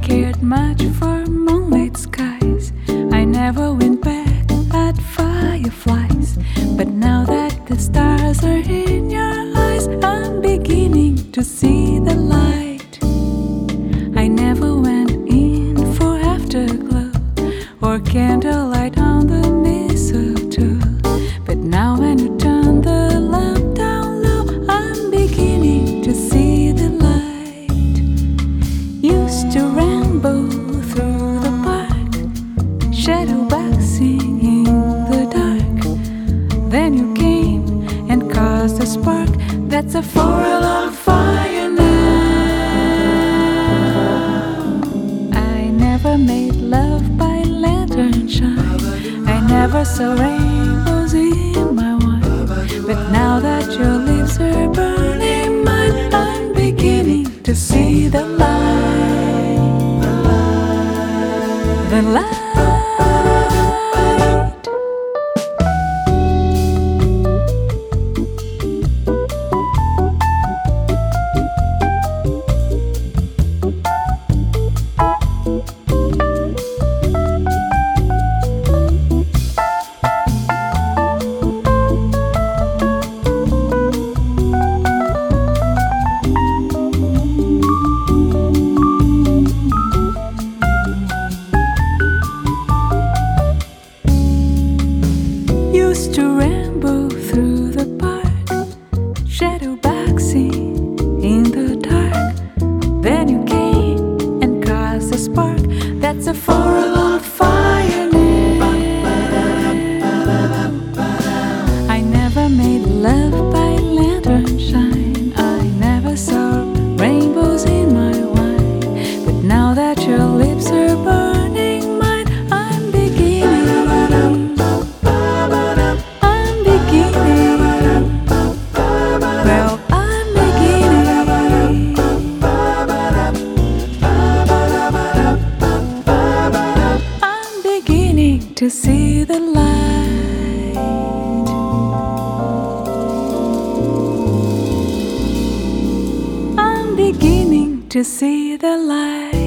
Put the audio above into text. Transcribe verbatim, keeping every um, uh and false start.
cared much for moonlit skies. I never went back at fireflies. But now that the stars are in your eyes, I'm beginning to see the light. I never went in for afterglow or candlelight on the mistletoe. But now when you turn the lamp down low, I'm beginning to see the light. Used to ramble through the park, shadow boxing in the dark. Then you came and caused a spark that's a four on fire now. I never made love by lantern shine. I never saw rainbows in my wine. But now that your lips are burning mine, I'm beginning to see the light. The light. Used to ramble through the park, shadow boxing in the dark. Then you came and caused a spark that's a four on fire now. I never made love by lantern shine. I never saw rainbows in my wine. But now that your lips are burning mine, I'm beginning. Well, I'm beginning. I'm beginning to see the light. I'm beginning to see the light.